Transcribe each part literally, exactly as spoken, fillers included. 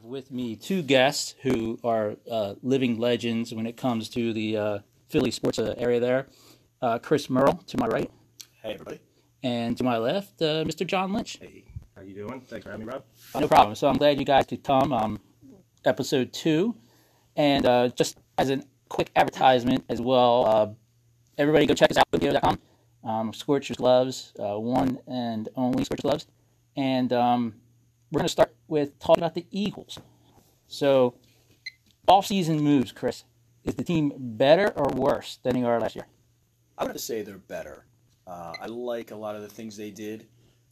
have with me two guests who are uh, living legends when it comes to the uh, Philly sports uh, area there. Uh, Chris Merle, to my right. Hey, everybody. And to my left, uh, Mister John Lynch. Hey, how you doing? Thanks for having me, Rob. Uh, no problem. So I'm glad you guys could come. Um, episode two. And uh, just as a quick advertisement as well, uh, everybody go check us out at video dot com. Um, Scorchers Gloves, uh, one and only Scorchers Gloves. And um, we're going to start with talking about the Eagles. So, off-season moves, Chris. Is the team better or worse than they are last year? I would have to say they're better. Uh, I like a lot of the things they did.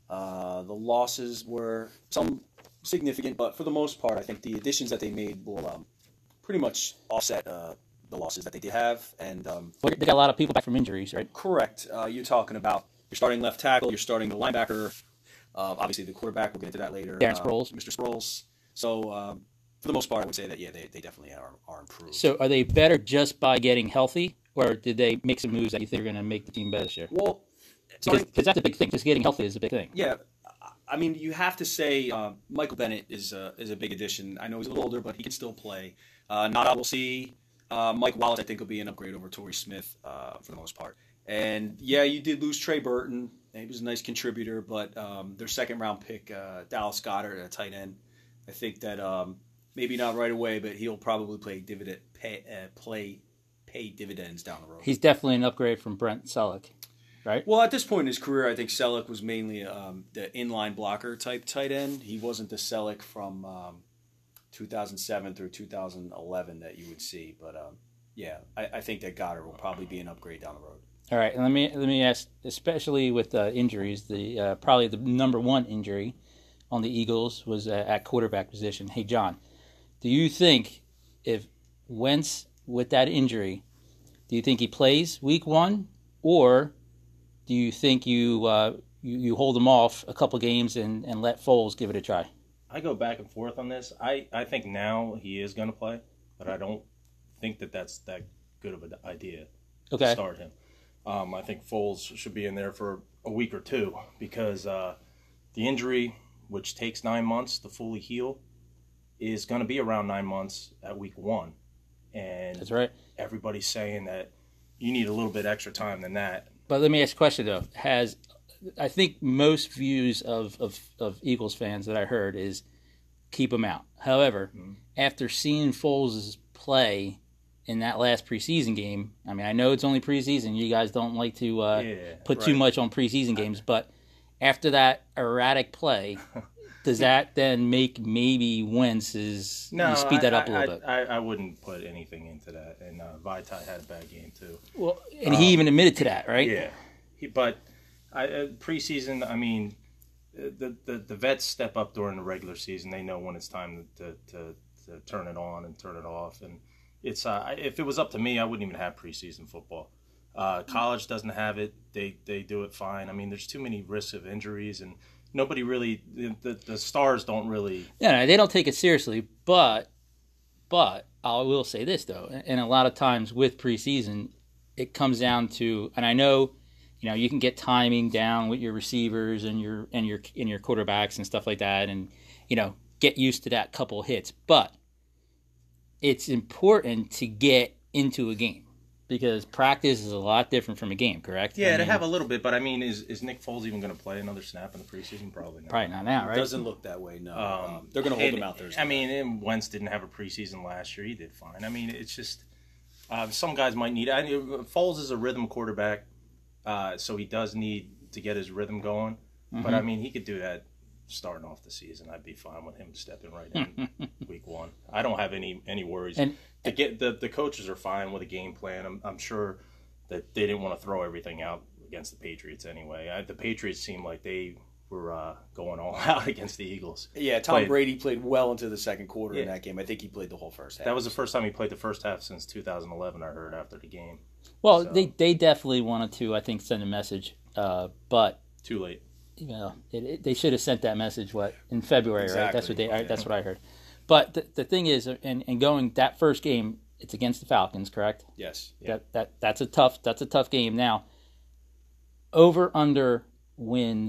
Uh, the losses were some significant, but for the most part, I think the additions that they made will um, pretty much offset uh, the losses that they did have. And um, Well, they got a lot of people back from injuries, right? correct. Uh, you're talking about your starting left tackle, you're starting the linebacker, uh, obviously the quarterback. We'll get into that later. Darren uh, Sproles. Mister Sproles. So um, for the most part, I would say that yeah, they, they definitely are, are improved. So, are they better just by getting healthy, or did they make some moves that you think are going to make the team better this year? well, Because starting, that's a big thing. Just getting healthy is a big thing. yeah. I mean, you have to say uh, Michael Bennett is a, is a big addition. I know he's a little older, but he can still play. Uh, Nada, we'll see. Uh, Mike Wallace, I think, will be an upgrade over Torrey Smith uh, for the most part. And, yeah, you did lose Trey Burton. He was a nice contributor, but um, their second-round pick, uh, Dallas Goddard, at a tight end, I think that um, maybe not right away, but he'll probably play dividend, pay, uh, play pay dividends down the road. He's definitely an upgrade from Brent Selleck, right? Well, at this point in his career, I think Selleck was mainly um, the inline blocker type tight end. He wasn't the Selleck from um, two thousand seven through two thousand eleven that you would see. But um, yeah, I, I think that Goddard will probably be an upgrade down the road. All right, and let me let me ask, especially with uh, injuries, the uh, probably the number one injury on the Eagles was uh, at quarterback position. Hey, John, do you think if Wentz with that injury, do you think he plays Week One, or do you think you uh, you, you hold him off a couple games and, and let Foles give it a try? I go back and forth on this. I, I think now he is going to play, but I don't think that that's that good of an idea Okay. to start him. Um, I think Foles should be in there for a week or two because uh, the injury, which takes nine months to fully heal, is going to be around nine months at week one. And That's right. everybody's saying that you need a little bit extra time than that. But let me ask a question, though. Has I think most views of, of, of Eagles fans that I heard is keep him out. However, mm-hmm. after seeing Foles' play in that last preseason game, I mean, I know it's only preseason. You guys don't like to uh, yeah, put right. too much on preseason games. But after that erratic play, does that then make maybe Wentz's no, you speed that I, up a little I, bit? I, I wouldn't put anything into that. And uh, Vaitai had a bad game, too. Well, and um, he even admitted to that, right? Yeah. He, but I, uh, preseason, I mean, the, the the vets step up during the regular season. They know when it's time to to, to turn it on and turn it off. And it's uh, if it was up to me, I wouldn't even have preseason football. Uh, college doesn't have it. They they do it fine. I mean, there's too many risks of injuries, and nobody really the the, the stars don't really. Yeah, no, they don't take it seriously. But but I will say this though, and a lot of times with preseason, it comes down to, and I know. You know, you can get timing down with your receivers and your and your and your quarterbacks and stuff like that, and you know, get used to that couple hits. But it's important to get into a game because practice is a lot different from a game. Correct? Yeah, I to mean, have a little bit, but I mean, is is Nick Foles even going to play another snap in the preseason? Probably not. Probably not now, right? It doesn't look that way, no. Um, Um, they're going to hold and, him out Thursday. I mean, and Wentz didn't have a preseason last year. He did fine. I mean, it's just uh, some guys might need. I mean, Foles is a rhythm quarterback. Uh, so he does need to get his rhythm going. Mm-hmm. But, I mean, he could do that starting off the season. I'd be fine with him stepping right in week one. I don't have any any worries. And to get the, the coaches are fine with a game plan. I'm, I'm sure that they didn't want to throw everything out against the Patriots anyway. I, the Patriots seemed like they were uh, going all out against the Eagles. Yeah, Tom Played, Brady played well into the second quarter yeah. in that game. I think he played the whole first half. That was the first time he played the first half since two thousand eleven, I heard, after the game. well, so. they they definitely wanted to, I think, send a message, uh, but Too late. you know, it, it, they should have sent that message what in February, Exactly. right? That's what they. Yeah. That's what I heard. But the, the thing is, and, and going that first game, it's against the Falcons, correct? Yes. Yeah. That that that's a tough that's a tough game. Now, over under wins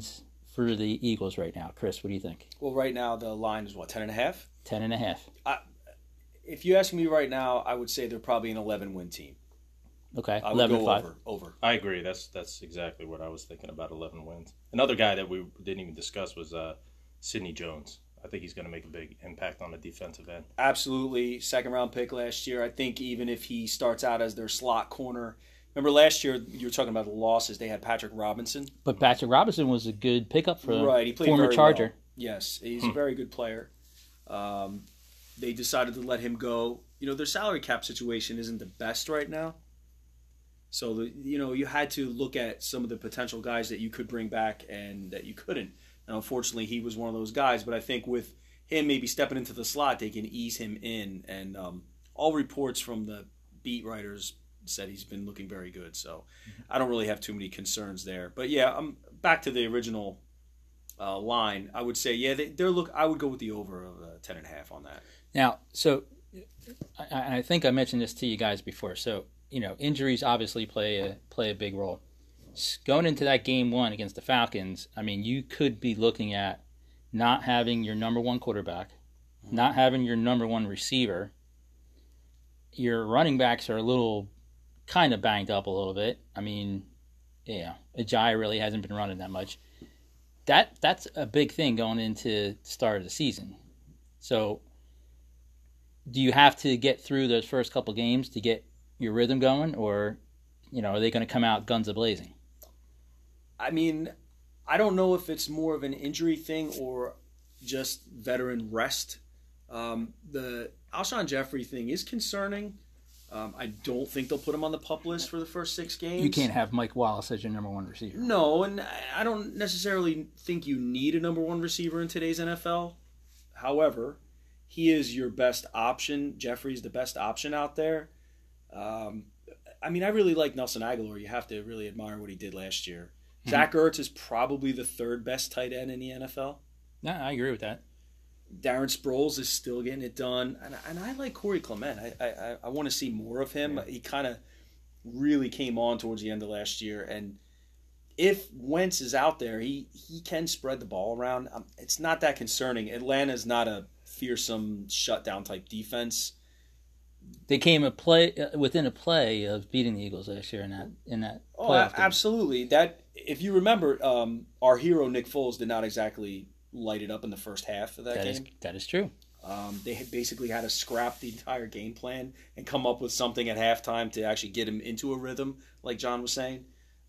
for the Eagles right now? Chris, what do you think? Well, right now the line is what, ten and a half? Ten and a half. I, if you ask me right now, I would say they're probably an eleven-win team. Okay, I would eleven go and five. over. Over. I agree. That's that's exactly what I was thinking about. Eleven wins. Another guy that we didn't even discuss was uh, Sidney Jones. I think he's going to make a big impact on the defensive end. Absolutely, second round pick last year. I think even if he starts out as their slot corner, remember last year you were talking about the losses. They had Patrick Robinson. But Patrick Robinson was a good pickup for right. He played former very Charger. well. Yes, he's a very good player. Um, they decided to let him go. You know, their salary cap situation isn't the best right now. So, the, you know, you had to look at some of the potential guys that you could bring back and that you couldn't. And unfortunately, he was one of those guys. But I think with him maybe stepping into the slot, they can ease him in. And um, all reports from the beat writers said he's been looking very good. So I don't really have too many concerns there. But, yeah, I'm back to the original uh, line. I would say, yeah, they, they're look. I would go with the over of uh, ten and a half on that. Now, so I, I think I mentioned this to you guys before. So, you know, injuries obviously play a play a big role. Going into that game one against the Falcons, I mean, you could be looking at not having your number one quarterback, not having your number one receiver. Your running backs are a little kind of banged up a little bit. I mean, yeah, Ajayi really hasn't been running that much. That that's a big thing going into the start of the season. So, do you have to get through those first couple games to get your rhythm going, or, you know, are they going to come out guns a-blazing? I mean, I don't know if it's more of an injury thing or just veteran rest. Um, the Alshon Jeffrey thing is concerning. Um, I don't think they'll put him on the PUP list for the first six games. You can't have Mike Wallace as your number one receiver. No, and I don't necessarily think you need a number one receiver in today's N F L. However, he is your best option. Jeffrey's the best option out there. Um, I mean, I really like Nelson Aguilar. You have to really admire what he did last year. Mm-hmm. Zach Ertz is probably the third best tight end in the N F L. No, I agree with that. Darren Sproles is still getting it done, and, and I like Corey Clement. I I, I want to see more of him. Yeah. He kind of really came on towards the end of last year, and if Wentz is out there, he, he can spread the ball around. Um, it's not that concerning. Atlanta's not a fearsome shutdown type defense. They came a play uh, within a play of beating the Eagles last year in that in that. Oh, absolutely! That if you remember, um, our hero Nick Foles did not exactly light it up in the first half of that, that game. Is, that is true. Um, they had basically had to scrap the entire game plan and come up with something at halftime to actually get him into a rhythm, like John was saying.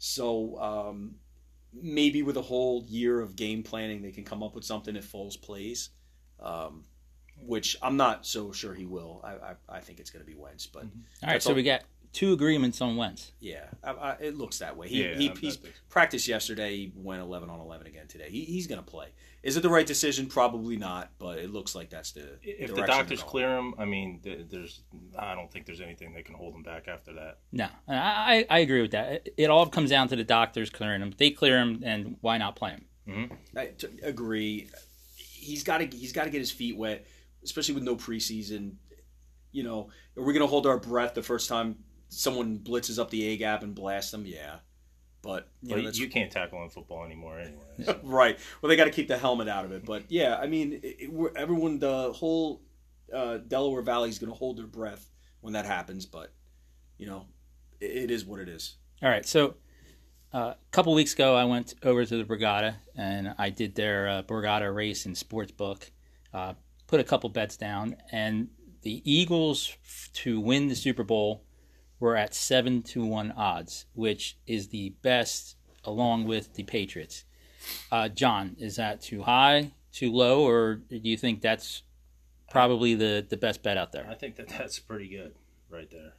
So um, maybe with a whole year of game planning, they can come up with something if Foles plays. Um, which I'm not so sure he will. I I, I think it's going to be Wentz. But mm-hmm. all right, so all, we got two agreements on Wentz. Yeah, I, I, it looks that way. He, yeah, he he's practiced yesterday. He went eleven on eleven again today. He, he's going to play. Is it the right decision? Probably not, but it looks like that's the if the doctors clear him. I mean, there's I don't think there's anything that can hold him back after that. No, I I agree with that. It all comes down to the doctors clearing him. If they clear him, and why not play him? Mm-hmm. I t- agree. He's got to he's got to get his feet wet. Especially with no preseason, you know, are we going to hold our breath the first time someone blitzes up the A gap and blasts them? Yeah, but you, well, know, you can't tackle in football anymore, anyway. So. Right. Well, they got to keep the helmet out of it. But yeah, I mean, it, it, everyone, the whole uh, Delaware Valley is going to hold their breath when that happens. But you know, it, it is what it is. All right. So uh, a couple weeks ago, I went over to the Borgata and I did their uh, Borgata race and sports book. Uh, put a couple bets down, and the Eagles to win the Super Bowl were at seven to one odds, which is the best along with the Patriots. Uh, John, is that too high, too low, or do you think that's probably the, the best bet out there? I think that that's pretty good right there.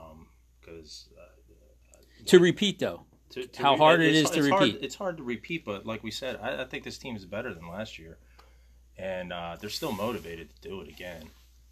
Because um, uh, to repeat though, to, to how re- hard it is to it's repeat. Hard, it's hard to repeat, but like we said, I, I think this team is better than last year. And uh, they're still motivated to do it again.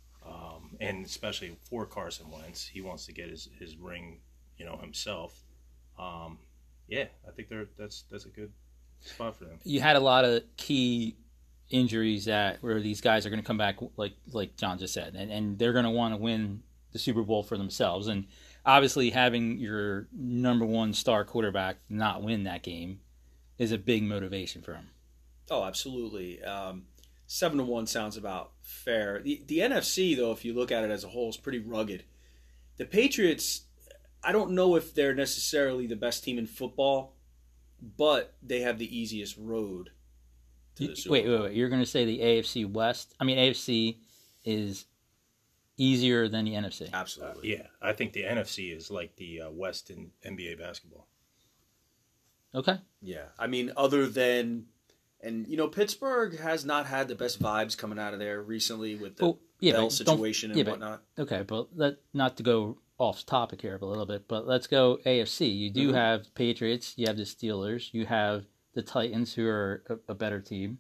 Um, and especially for Carson Wentz. He wants to get his, his ring, you know, himself. Um, yeah, I think they're that's that's a good spot for them. You had a lot of key injuries that where these guys are going to come back, like like John just said, and, and they're going to want to win the Super Bowl for themselves. And obviously having your number one star quarterback not win that game is a big motivation for him. Oh, absolutely. Um, seven to one sounds about fair. The the N F C though, if you look at it as a whole, is pretty rugged. The Patriots, I don't know if they're necessarily the best team in football, but they have the easiest road to the Super Wait, Bowl. wait, wait. You're going to say the A F C West? I mean, A F C is easier than the N F C. Absolutely. Yeah, I think the N F C is like the uh, West in N B A basketball. Okay. Yeah. I mean, other than, and you know, Pittsburgh has not had the best vibes coming out of there recently with the Well, yeah, Bell but don't- situation and yeah, but- whatnot. Okay, but let, not to go off topic here a little bit, but let's go A F C. You do Mhm. have Patriots, you have the Steelers, you have the Titans, who are a, a better team.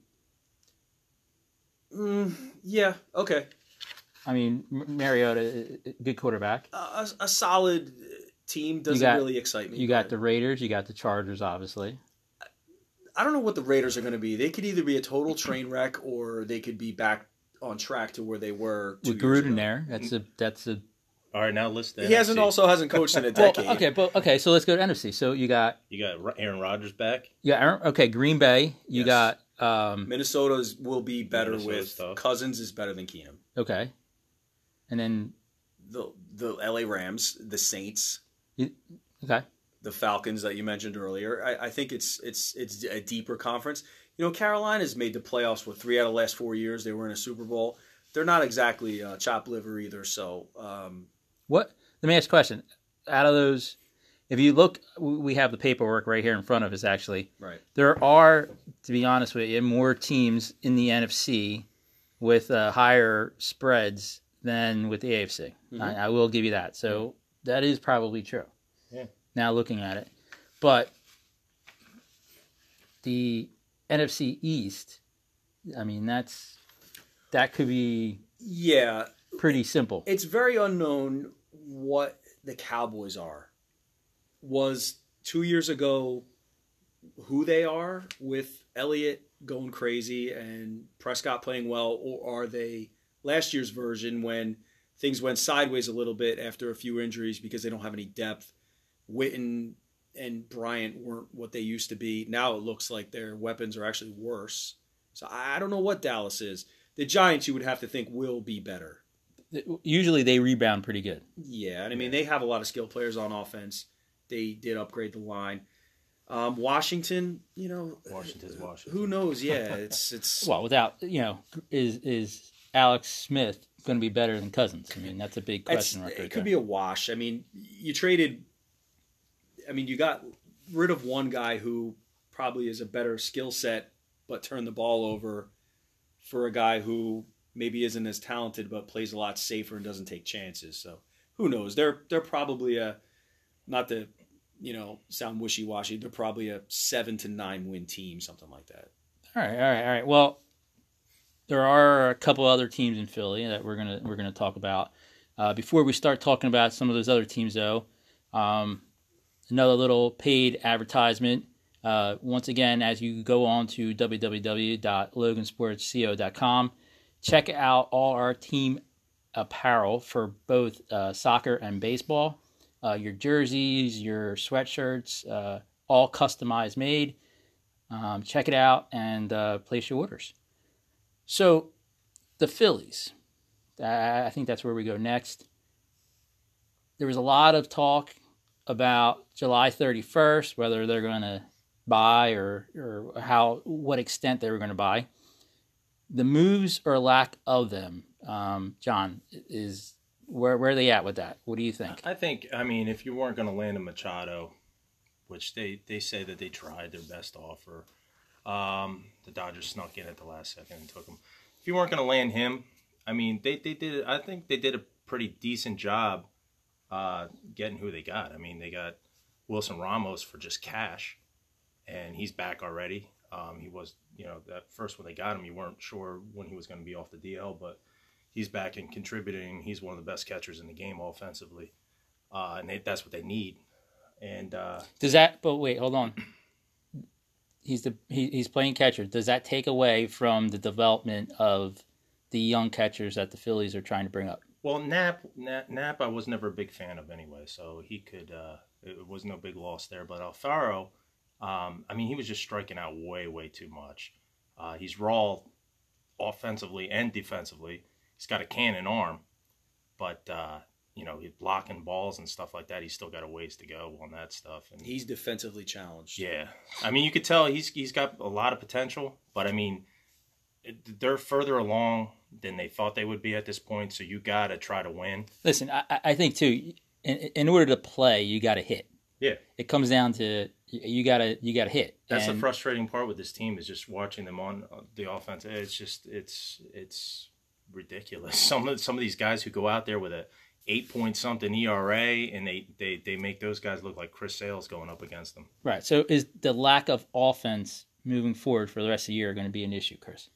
Mm, yeah. Okay. I mean, M- Mariota, uh, good quarterback. A, a solid team doesn't got- really excite me. You got but the Raiders, you got the Chargers, obviously. I don't know what the Raiders are going to be. They could either be a total train wreck or they could be back on track to where they were two With years Gruden ago. there, that's a that's a. All right, now list the He hasn't N F C. also hasn't coached in a Well, decade. okay, but okay, so let's go to N F C. So you got You got Ro- Aaron Rodgers back. yeah, Aaron- okay, Green Bay. You Yes. got um, Minnesota's will be better Minnesota's with tough. Cousins is better than Keenum. okay, and then The the L A Rams, the Saints, okay, the Falcons that you mentioned earlier. I, I think it's it's it's a deeper conference. You know, Carolina's made the playoffs for three out of the last four years. They were in a Super Bowl. They're not exactly uh, chopped liver either. So um, what? Let me ask a question. Out of those, if you look, we have the paperwork right here in front of us. Actually, right. there are, to be honest with you, more teams in the N F C with uh, higher spreads than with the A F C. Mhm. I, I will give you that. So that is probably true. Yeah. Now looking at it, but the N F C East, I mean, that's that could be Yeah, pretty simple. it's very unknown what the Cowboys are. Was two years ago who they are with Elliott going crazy and Prescott playing well, or are they last year's version when things went sideways a little bit after a few injuries because they don't have any depth? Witten and Bryant weren't what they used to be. Now it looks like their weapons are actually worse. So I don't know what Dallas is. The Giants, you would have to think, will be better. Usually they rebound pretty good. Yeah, and I mean, they have a lot of skilled players on offense. They did upgrade the line. Um, Washington, you know, Washington's Washington. who knows? Yeah, it's it's. Well, without you know, is is Alex Smith going to be better than Cousins? I mean, that's a big it's- question right there. it could be a wash. I mean, you traded. I mean, you got rid of one guy who probably is a better skill set, but turned the ball over for a guy who maybe isn't as talented, but plays a lot safer and doesn't take chances. So who knows? They're they're probably a not to you know sound wishy washy. They're probably a seven to nine win team, something like that. All right, all right, all right. Well, there are a couple other teams in Philly that we're gonna we're gonna talk about. Uh, before we start talking about some of those other teams, though, um, another little paid advertisement. Uh, once again, as you go on to w w w dot logan sports co dot com, check out all our team apparel for both uh, soccer and baseball. Uh, your jerseys, your sweatshirts, uh, all customized made. Um, check it out and uh, place your orders. So, the Phillies. I I think that's where we go next. There was a lot of talk about July thirty-first, whether they're going to buy or or how what extent they were going to buy. The moves or lack of them, um, John, is where where are they at with that? What do you think? I think, I mean, if you weren't going to land a Machado, which they, they say that they tried their best offer, um, the Dodgers snuck in at the last second and took him. If you weren't going to land him, I mean, they, they did, I think they did a pretty decent job uh, getting who they got. I mean, they got Wilson Ramos for just cash, and he's back already. Um, he was, you know, that first when they got him, you weren't sure when he was going to be off the D L, but he's back and contributing. He's one of the best catchers in the game offensively, uh, and they, that's what they need. And uh, Does that? But wait, hold on. He's the he, he's playing catcher. Does that take away from the development of the young catchers that the Phillies are trying to bring up? well, Knapp, Knapp, Knapp, I was never a big fan of anyway, so he could. Uh, it was no big loss there. But Alfaro, um, I mean, he was just striking out way, way too much. Uh, he's raw offensively and defensively. He's got a cannon arm, but uh, you know, he's blocking balls and stuff like that. He's still got a ways to go on that stuff. And he's defensively challenged. Yeah, I mean, you could tell he's he's got a lot of potential, but I mean, it, they're further along than they thought they would be at this point. So you got to try to win. Listen, I, I think too. In, in order to play, you got to hit. Yeah, it comes down to you gotta you gotta hit. That's and, the frustrating part with this team is just watching them on the offense. It's just it's it's ridiculous. Some of some of these guys who go out there with a eight point something E R A and they, they, they make those guys look like Chris Sales going up against them. Right. So is the lack of offense moving forward for the rest of the year going to be an issue, Chris?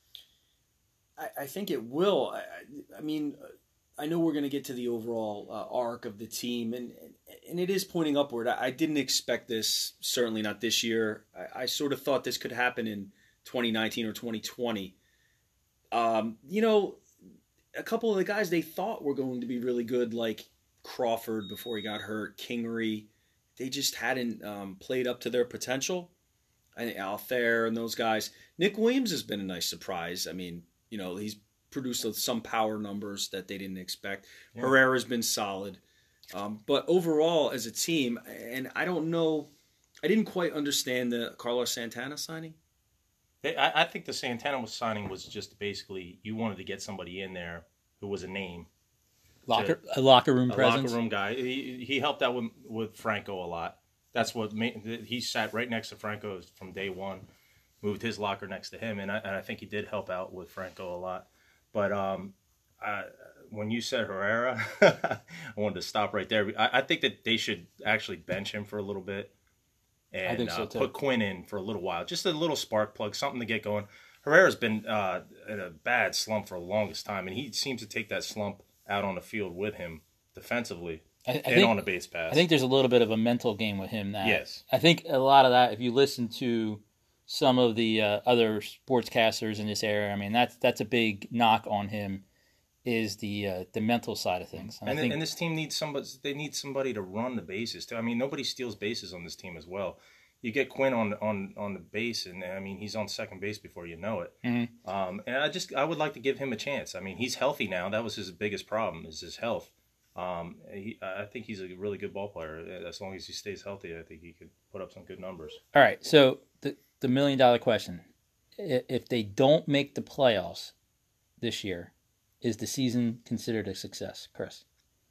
I, I think it will. I, I mean. I know we're going to get to the overall uh, arc of the team, and and it is pointing upward. I, I didn't expect this, certainly not this year. I, I sort of thought this could happen in twenty nineteen or twenty twenty. Um, you know, a couple of the guys they thought were going to be really good, like Crawford before he got hurt, Kingery, they just hadn't um, played up to their potential. I think Althair and those guys. Nick Williams has been a nice surprise. I mean, you know, he's produced some power numbers that they didn't expect. Yeah. Herrera's been solid. Um, but overall, as a team, and I don't know, I didn't quite understand the Carlos Santana signing. I, I think the Santana signing was just basically you wanted to get somebody in there who was a name. Locker, to, a locker room a presence. locker room guy. He, he helped out with, with Franco a lot. That's what made, he sat right next to Franco from day one, moved his locker next to him, and I, and I think he did help out with Franco a lot. But um, I, when you said Herrera, I wanted to stop right there. I, I think that they should actually bench him for a little bit and so uh, put Quinn in for a little while. Just a little spark plug, something to get going. Herrera's been uh, in a bad slump for the longest time, and he seems to take that slump out on the field with him defensively I, I and think, on a base pass. I think there's a little bit of a mental game with him now. Yes. I think a lot of that, if you listen to some of the uh, other sportscasters in this area, I mean, that's that's a big knock on him, is the uh, the mental side of things. And, and, I I think, and this team needs somebody. They need somebody to run the bases too. I mean, nobody steals bases on this team as well. You get Quinn on on on the base, and I mean, he's on second base before you know it. Mm-hmm. Um, and I just I would like to give him a chance. I mean, he's healthy now. That was his biggest problem, is his health. Um, he, I think he's a really good ball player. As long as he stays healthy, I think he could put up some good numbers. All right, so the the million dollar question: if they don't make the playoffs this year, is the season considered a success, Chris?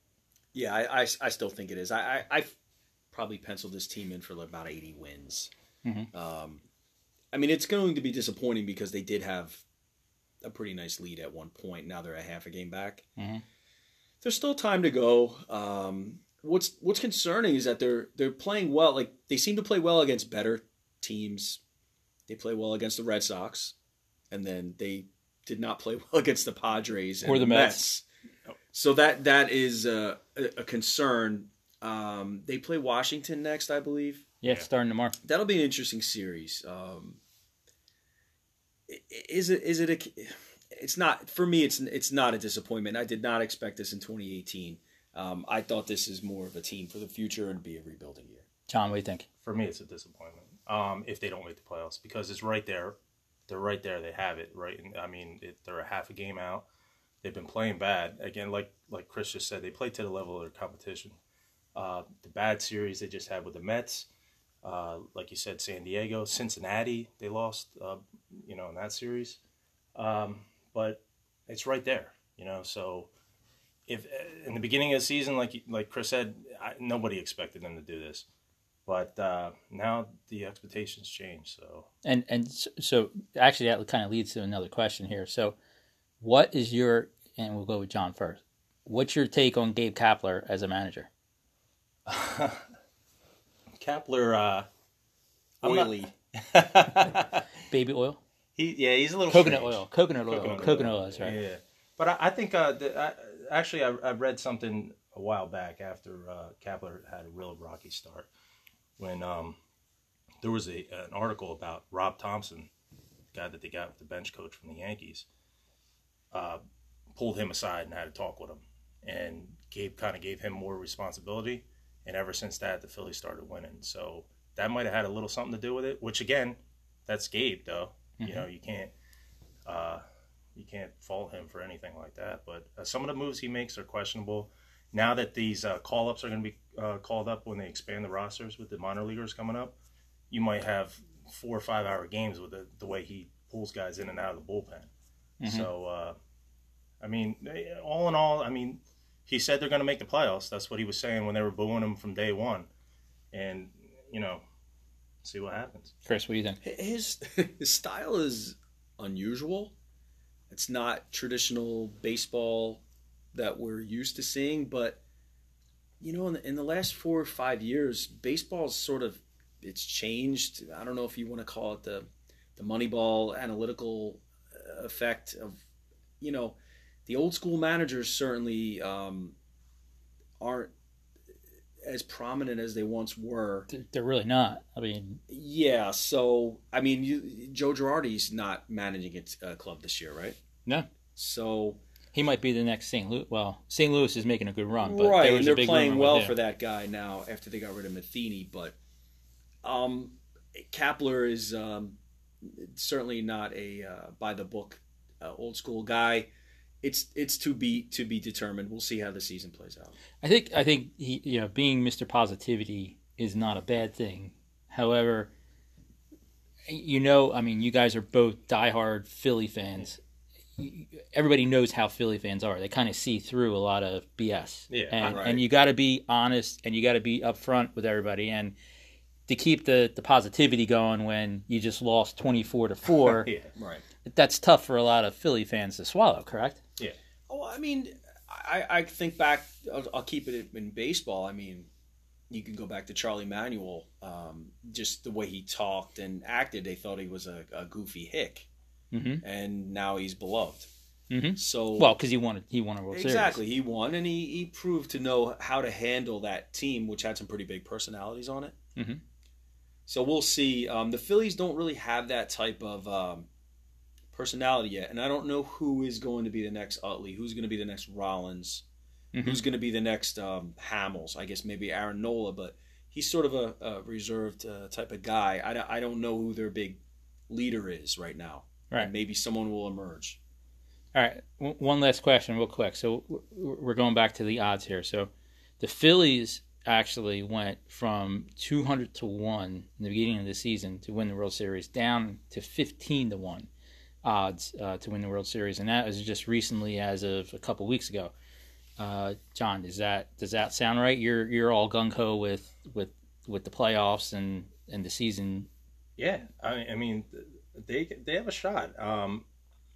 Yeah, I, I, I still think it is. I, I I've probably penciled this team in for about eighty wins. Mm-hmm. Um, I mean, it's going to be disappointing because they did have a pretty nice lead at one point. Now they're a half a game back. Mm-hmm. There's still time to go. Um, what's what's concerning is that they're they're playing well. Like, they seem to play well against better teams. They play well against the Red Sox, and then they did not play well against the Padres and or the Mets. Mets. So that that is a, a concern. Um, they play Washington next, I believe. Yeah, it's starting tomorrow. That'll be an interesting series. Um, is it? Is it a? It's not for me. It's it's not a disappointment. I did not expect this in twenty eighteen. Um, I thought this is more of a team for the future and be a rebuilding year. John, what do you think? For me, it's a disappointment um, if they don't make the playoffs, because it's right there. They're right there. They have it right. And, I mean, it, they're a half a game out. They've been playing bad. Again, like like Chris just said, they play to the level of their competition. Uh, the bad series they just had with the Mets, uh, like you said, San Diego, Cincinnati, they lost, uh, you know, in that series. Um, but it's right there, you know. So if in the beginning of the season, like like Chris said, I, nobody expected them to do this. But uh, now the expectations change. So and and so actually that kind of leads to another question here. So what is your, and we'll go with John first, what's your take on Gabe Kapler as a manager? Kapler, uh, oily, not... baby oil. He yeah, he's a little coconut strange. oil, coconut oil, coconut, coconut oil. oil. That's right. Yeah, but I, I think uh, the, I, actually I, I read something a while back after uh, Kapler had a real rocky start, when um, there was a an article about Rob Thompson, the guy that they got with the bench coach from the Yankees, uh, pulled him aside and had a talk with him, and Gabe kind of gave him more responsibility. And ever since that, the Phillies started winning. So that might have had a little something to do with it, which, again, that's Gabe, though. Mm-hmm. You know, you can't Uh, you can't fault him for anything like that. But uh, some of the moves he makes are questionable. Now that these uh, call-ups are going to be uh, called up when they expand the rosters with the minor leaguers coming up, you might have four or five-hour games with the, the way he pulls guys in and out of the bullpen. Mm-hmm. So, uh, I mean, all in all, I mean, he said they're going to make the playoffs. That's what he was saying when they were booing him from day one. And, you know, see what happens. Chris, what do you think? His, his style is unusual. It's not traditional baseball that we're used to seeing, but you know, in the, in the last four or five years, baseball's sort of it's changed. I don't know if you want to call it the the Moneyball analytical effect of, you know, the old school managers certainly um, aren't as prominent as they once were. They're really not. I mean, yeah. So I mean, you, Joe Girardi's not managing its uh, club this year, right? No. So. He might be the next Saint Louis. Well, Saint Louis is making a good run, but right, there was and they're a big playing well there. for that guy now after they got rid of Matheny. But um, Kapler is um, certainly not a uh, by the book uh, old school guy. It's it's to be to be determined. We'll see how the season plays out. I think I think he you know being Mister Positivity is not a bad thing. However, you know, I mean, you guys are both diehard Philly fans. Everybody knows how Philly fans are. They kind of see through a lot of B S. Yeah, and, right. and you got to be honest and you got to be upfront with everybody. And to keep the, the positivity going when you just lost twenty-four to four, yeah, right. That's tough for a lot of Philly fans to swallow, correct? Yeah. Oh, I mean, I, I think back, I'll, I'll keep it in baseball. I mean, you can go back to Charlie Manuel. Um, just the way he talked and acted, they thought he was a, a goofy hick. Mm-hmm. And now he's beloved. Mm-hmm. So well, because he won, he won a World Series. Exactly, he won, and he, he proved to know how to handle that team, which had some pretty big personalities on it. Mm-hmm. So we'll see. Um, the Phillies don't really have that type of um, personality yet, and I don't know who is going to be the next Utley, who's going to be the next Rollins, mm-hmm. who's going to be the next um, Hamels. I guess maybe Aaron Nola, but he's sort of a, a reserved uh, type of guy. I, I don't know who their big leader is right now. Right. And maybe someone will emerge. All right. One last question real quick. So we're going back to the odds here. So the Phillies actually went from two hundred to one in the beginning of the season to win the World Series down to fifteen to one odds uh, to win the World Series. And that was just recently as of a couple weeks ago. Uh, John, is that, does that sound right? You're you're all gung-ho with, with, with the playoffs and, and the season. Yeah. I, I mean... They they have a shot. Um,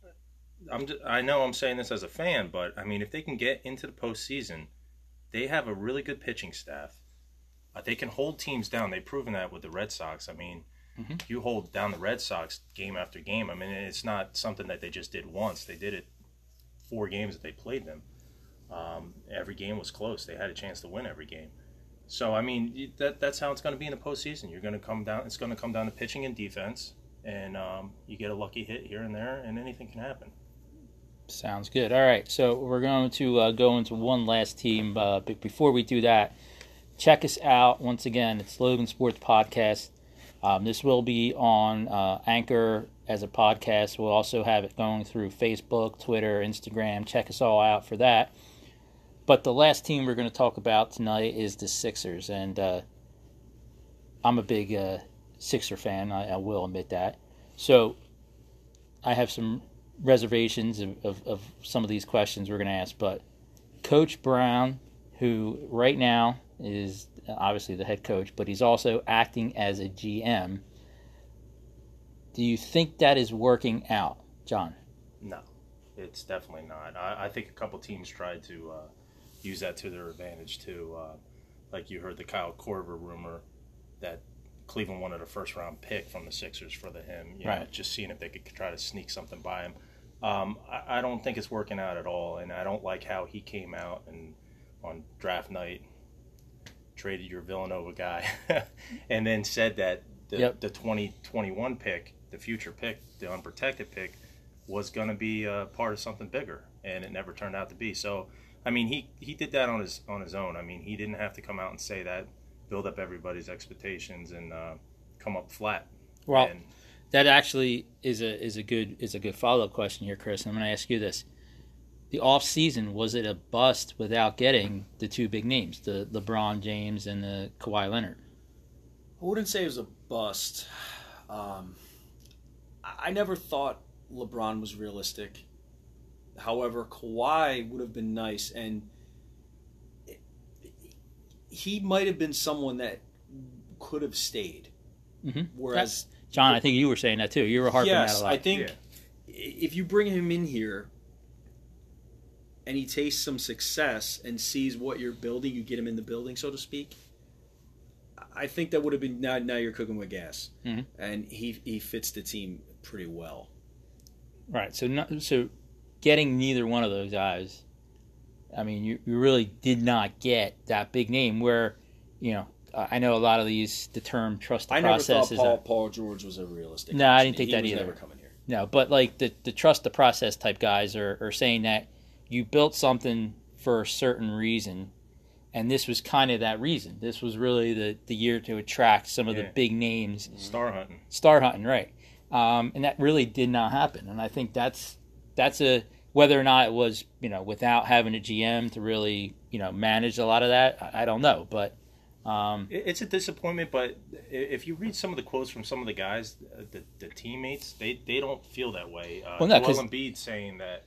I'm just, I know I'm saying this as a fan, but I mean, if they can get into the postseason, they have a really good pitching staff. Uh, they can hold teams down. They've proven that with the Red Sox. I mean, mm-hmm. you hold down the Red Sox game after game. I mean, it's not something that they just did once. They did it four games that they played them. Um, every game was close. They had a chance to win every game. So I mean, that that's how it's going to be in the postseason. You're going to come down. It's going to come down to pitching and defense. And um, you get a lucky hit here and there, and anything can happen. Sounds good. All right, so we're going to uh, go into one last team. Uh, but before we do that, check us out. Once again, it's Logan Sports Podcast. Um, this will be on uh, Anchor as a podcast. We'll also have it going through Facebook, Twitter, Instagram. Check us all out for that. But the last team we're going to talk about tonight is the Sixers. And uh, I'm a big... Uh, Sixer fan, I, I will admit that. So I have some reservations of, of, of some of these questions we're going to ask, but Coach Brown, who right now is obviously the head coach, but he's also acting as a G M, do you think that is working out, John? No, it's definitely not. I, I think a couple teams tried to uh, use that to their advantage too. Uh, like you heard the Kyle Korver rumor that Cleveland wanted a first-round pick from the Sixers for the him, you right. know, just seeing if they could try to sneak something by him. Um, I, I don't think it's working out at all, and I don't like how he came out and on draft night traded your Villanova guy and then said that the, yep. the twenty twenty-one pick, the future pick, the unprotected pick, was going to be a part of something bigger, and it never turned out to be. So, I mean, he, he did that on his on his own. I mean, he didn't have to come out and say that, build up everybody's expectations and uh, come up flat. Well, and, that actually is a is a good is a good follow up question here, Chris. I'm going to ask you this: the off season, was it a bust without getting the two big names, the LeBron James and the Kawhi Leonard? I wouldn't say it was a bust. Um, I never thought LeBron was realistic. However, Kawhi would have been nice, and he might have been someone that could have stayed. Mm-hmm. Whereas, John, I think you were saying that too. You were harping yes, that a lot. I think Yeah. if you bring him in here and he tastes some success and sees what you're building, you get him in the building, so to speak. I think that would have been now. Now you're cooking with gas, Mm-hmm. and he he fits the team pretty well. Right. So, not, so getting neither one of those guys, I mean, you, you really did not get that big name. Where, you know, I know a lot of these the term trust the I never process thought is Paul a, Paul George was a realistic. No, I option. didn't think he that was either. Never coming here. no, but like the the trust the process type guys are, are saying that you built something for a certain reason. And this was kind of that reason. This was really the, the year to attract some of Yeah. the big names. Star hunting. Star hunting, right. Um, and that really did not happen. And I think that's that's a whether or not it was, you know, without having a G M to really, you know, manage a lot of that, I, I don't know. But um, It- It's a disappointment, but i- if you read some of the quotes from some of the guys, uh, the, the teammates, they, they don't feel that way. Uh, Well, no, Joel 'cause- Embiid saying that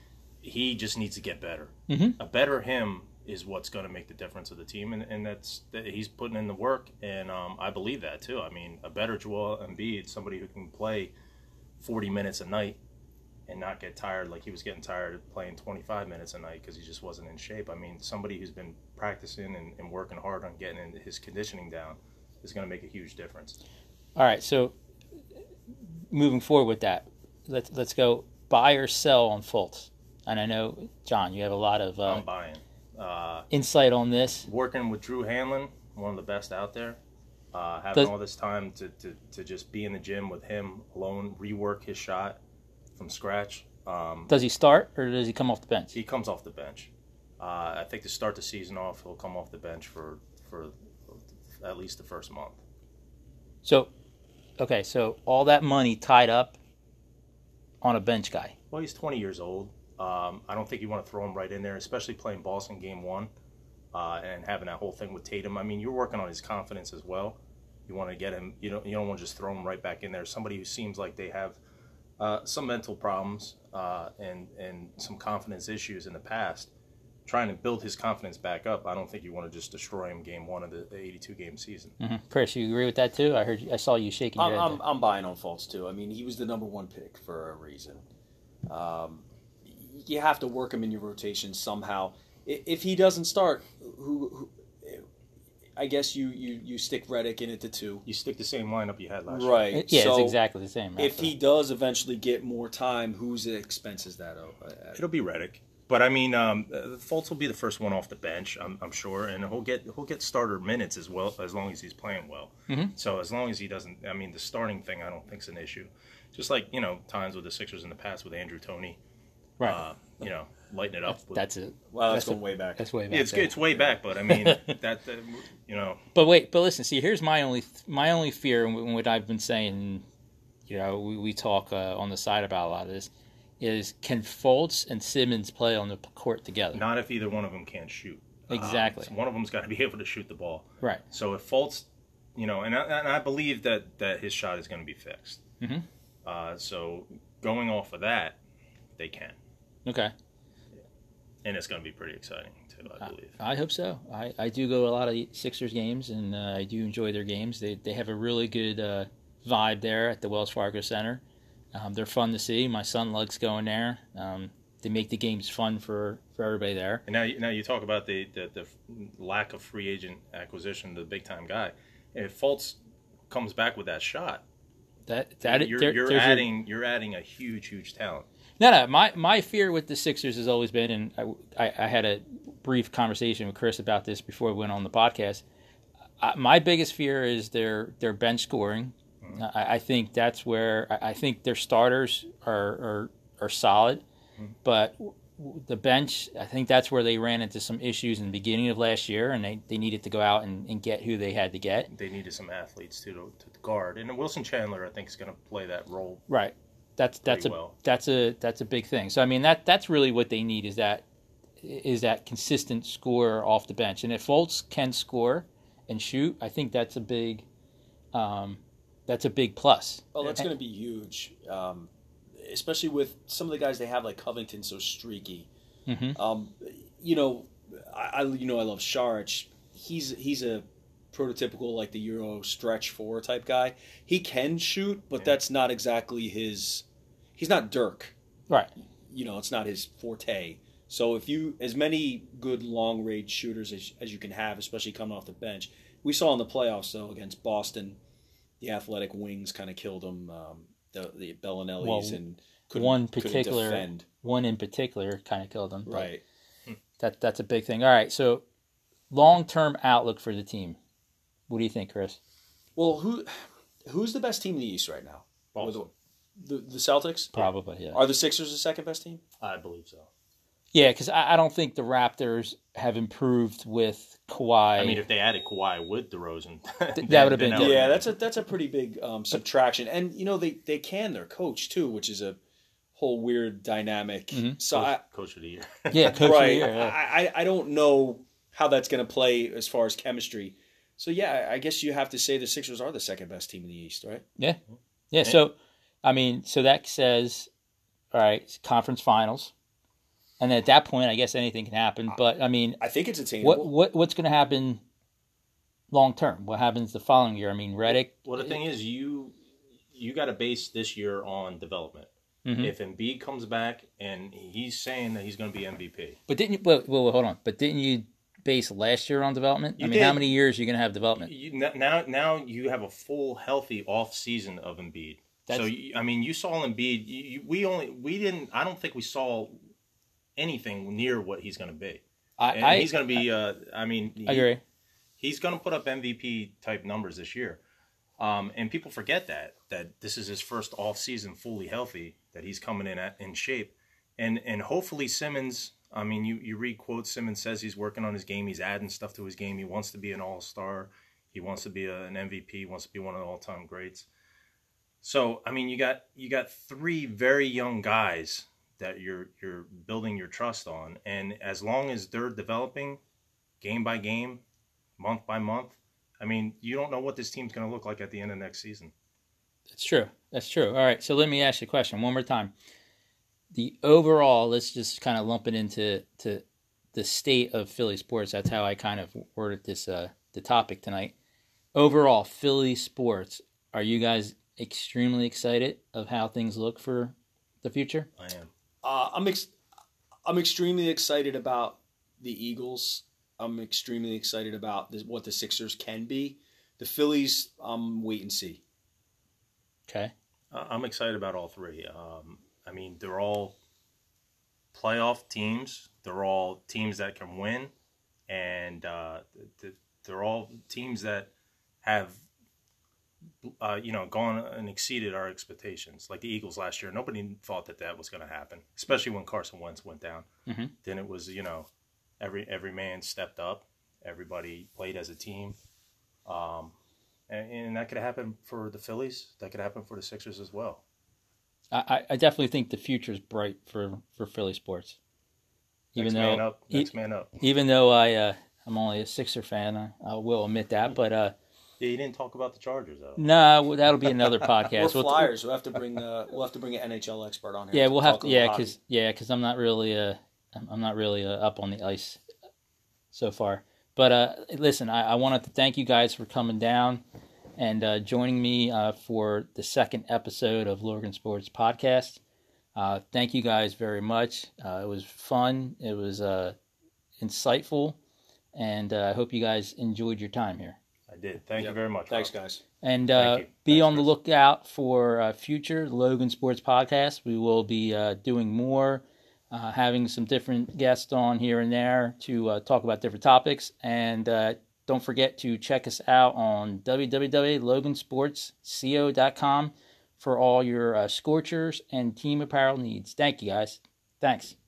he just needs to get better. Mhm. A better him is what's going to make the difference of the team, and, and that's that he's putting in the work, and um, I believe that too. I mean, a better Joel Embiid, somebody who can play forty minutes a night and not get tired like he was getting tired of playing twenty-five minutes a night because he just wasn't in shape. I mean, somebody who's been practicing and, and working hard on getting his conditioning down is going to make a huge difference. all right, so moving forward with that, let's let's go buy or sell on Fultz. And I know, John, you have a lot of uh, I'm buying. Uh, insight on this. working with Drew Hanlon, one of the best out there. Uh, having Does- all this time to, to, to just be in the gym with him alone, rework his shot from scratch. Um, Does he start or does he come off the bench? he comes off the bench. Uh, I think to start the season off, he'll come off the bench for, for at least the first month. So, okay, so all that money tied up on a bench guy. Well, he's twenty years old. Um, I don't think you want to throw him right in there, especially playing Boston game one uh, and having that whole thing with Tatum. I mean, you're working on his confidence as well. You want to get him. You don't. You don't want to just throw him right back in there. Somebody who seems like they have uh, some mental problems uh, and and some confidence issues in the past. Trying to build his confidence back up. I don't think you want to just destroy him game one of the eighty-two game season. Mm-hmm. Chris, you agree with that too? I heard, you, I saw you shaking your I'm, head. I'm, I'm buying on Fultz too. I mean, he was the number one pick for a reason. Um, you have to work him in your rotation somehow. I- If he doesn't start, who, who I guess you, you, you stick Redick in at the two. You stick the same lineup you had last year. Right. It- yeah, so it's exactly the same. if actually. he does eventually get more time, whose expense is that? Oh, uh, It'll be Redick. But I mean, um, uh, Fultz will be the first one off the bench, I'm, I'm sure, and he'll get he'll get starter minutes as well as long as he's playing well. Mhm. So as long as he doesn't, I mean, the starting thing I don't think is an issue. Just like you know, times with the Sixers in the past with Andrew Toney, right. uh, you know, lighten it up. With, That's it. Well, that's That's going way back. That's way back. yeah, it's there. it's way back, but I mean that, that you know, But wait, but listen. See, here's my only my only fear, and what I've been saying. You know, we, we talk uh, on the side about a lot of this. Is can Fultz and Simmons play on the court together? not if either one of them can't shoot. Exactly. Um, one of them's got to be able to shoot the ball. Right. So if Fultz, you know, and I, and I believe that, that his shot is going to be fixed. Mhm. Uh, so going off of that, they can, Okay. and it's going to be pretty exciting too. I believe. I hope so. I, I do go to a lot of Sixers games, and uh, I do enjoy their games. They they have a really good uh, vibe there at the Wells Fargo Center. Um, they're fun to see. My son likes going there. Um, they make the games fun for, for everybody there. And now, you- now you talk about the, the the lack of free agent acquisition, the big time guy. If Fultz comes back with that shot, That that you're, there- you're there's your- adding you're adding a huge huge talent. No, no. My my fear with the Sixers has always been, and I, I, I had a brief conversation with Chris about this before we went on the podcast. Uh, my biggest fear is their their bench scoring. Mm-hmm. I, I think that's where I, I think their starters are are, are solid, Mm-hmm. but the bench, I think that's where they ran into some issues in the beginning of last year, and they, they needed to go out and, and get who they had to get. They needed some athletes too to, to guard, and Wilson Chandler, I think, is going to play that role. Right. That's that's a well. that's a that's a big thing. So I mean that that's really what they need is that is that consistent scorer off the bench. And if Fultz can score and shoot, I think that's a big um, that's a big plus. Oh, that's going to be huge, um, especially with some of the guys they have like Covington, so streaky. Mm-hmm. Um, you know, I, I you know I love Saric. He's he's a prototypical like the Euro stretch four type guy. He can shoot, but yeah. that's not exactly his. He's not Dirk, right? You know, it's not his forte. So if you as many good long range shooters as as you can have, especially coming off the bench, we saw in the playoffs though against Boston, the athletic wings kind of killed them. Um, the the Bellinellis well, and one particular one in particular kind of killed them. Right. That that's a big thing. All right, so long term outlook for the team. What do you think, Chris? Well, who who's the best team in the East right now? Boston. The, the Celtics? Probably, yeah. Are the Sixers the second best team? I believe so. Yeah, because I, I don't think the Raptors have improved with Kawhi. I mean, if they added Kawhi with DeRozan, Th- that would have been yeah, different. that's a that's a pretty big um, subtraction. And you know they, they can their coach too, which is a whole weird dynamic. Mm-hmm. So coach, I, coach of the year, yeah, coach right. of the year. Yeah. I, I I don't know how that's going to play as far as chemistry. So yeah, I guess you have to say the Sixers are the second best team in the East, right? Yeah, yeah. So, I mean, so that says, all right, conference finals, and then at that point, I guess anything can happen. But I mean, I think it's attainable. What what what's going to happen long term? What happens the following year? I mean, Redick. Well, the thing is, you you got to base this year on development. Mm-hmm. If Embiid comes back and he's saying that he's going to be M V P, but didn't you? Well, well, hold on. But didn't you base last year on development? You I mean, did. how many years are you going to have development? You, now, now you have a full, healthy off season of Embiid. That's, so you, I mean, you saw Embiid. You, you, we only, we didn't. I don't think we saw anything near what he's going to be. I, and I, he's going to be. Uh, I mean, he, I agree. He's going to put up M V P type numbers this year, um, and people forget that that this is his first off season fully healthy. That he's coming in at, in shape, and and hopefully Simmons. I mean, you, you read quotes. Simmons says he's working on his game. He's adding stuff to his game. He wants to be an all-star. He wants to be a, an M V P. He wants to be one of the all-time greats. So, I mean, you got you got three very young guys that you're you're building your trust on, and as long as they're developing, game by game, month by month, I mean, you don't know what this team's going to look like at the end of next season. That's true. That's true. All right. So let me ask you a question one more time. The overall, let's just kind of lump it into to the state of Philly sports. That's how I kind of worded this uh, the topic tonight. Overall, Philly sports. Are you guys extremely excited of how things look for the future? I am. Uh, I'm ex- I'm extremely excited about the Eagles. I'm extremely excited about this, what the Sixers can be. The Phillies, I'm wait and see. Okay. Uh, I'm excited about all three. Um, I mean, they're all playoff teams. They're all teams that can win, and uh, they're all teams that have, uh, you know, gone and exceeded our expectations. Like the Eagles last year, nobody thought that that was going to happen, especially when Carson Wentz went down. Mm-hmm. Then it was, you know, every every man stepped up. Everybody played as a team. Um, and, and that could happen for the Phillies. That could happen for the Sixers as well. I, I definitely think the future is bright for, for Philly sports. Even Next though, man up. Next e- man up. Even though I uh, I'm only a Sixer fan, I, I will admit that. But uh, yeah, you didn't talk about the Chargers though. No, nah, that'll be another podcast. We're Flyers. We'll have to bring uh, we'll have to bring an N H L expert on here. Yeah, we'll have to. Yeah, because yeah, because I'm not really uh, I'm not really uh, up on the ice so far. But uh, listen, I, I wanted to thank you guys for coming down and uh, joining me uh, for the second episode of Logan Sports Podcast. Uh, thank you guys very much. Uh, it was fun. It was uh, insightful, and uh, I hope you guys enjoyed your time here. I did. Thank yep. you very much. Thanks, Rob. guys. And uh, be Thanks, on Chris. the lookout for uh, future Logan Sports Podcasts. We will be uh, doing more, uh, having some different guests on here and there to uh, talk about different topics. And uh, don't forget to check us out on w w w dot logan sports co dot com for all your uh, Scorchers and team apparel needs. Thank you, guys. Thanks.